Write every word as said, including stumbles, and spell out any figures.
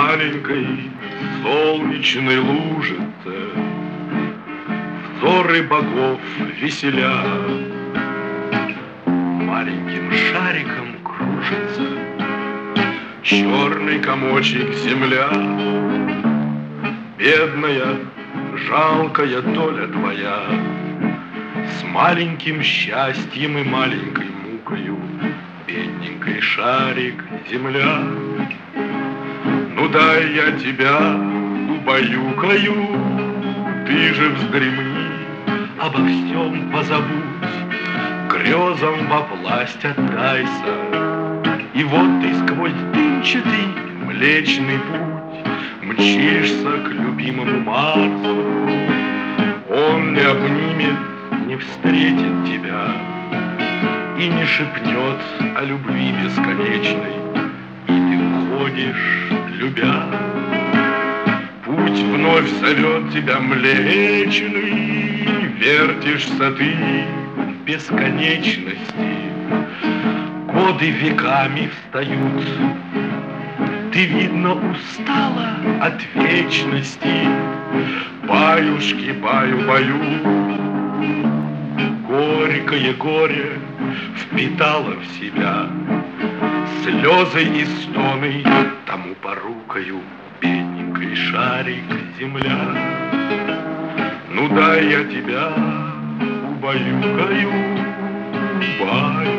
маленькой солнечной лужице взоры богов веселя. Маленьким шариком кружится черный комочек земля. Бедная, жалкая доля твоя, с маленьким счастьем и маленькой мукою, бедненький шарик земля. Ну дай я тебя убаюкаю, ты же вздремни, обо всем позабудь, грезам во власть отдайся. И вот ты сквозь дымчатый Млечный Путь мчишься к любимому Марсу. Он не обнимет, не встретит тебя и не шепнет о любви бесконечной, и ты уходишь, любя. Путь вновь зовет тебя Млечный, вертишься ты в бесконечности. Годы веками встают, ты, видно, устала от вечности. Баюшки, баю, баю, горькое горе впитало в себя. Слезы и стоны тому порукою, бедненький шарик земля. Ну дай я тебя убаюкаю, баю.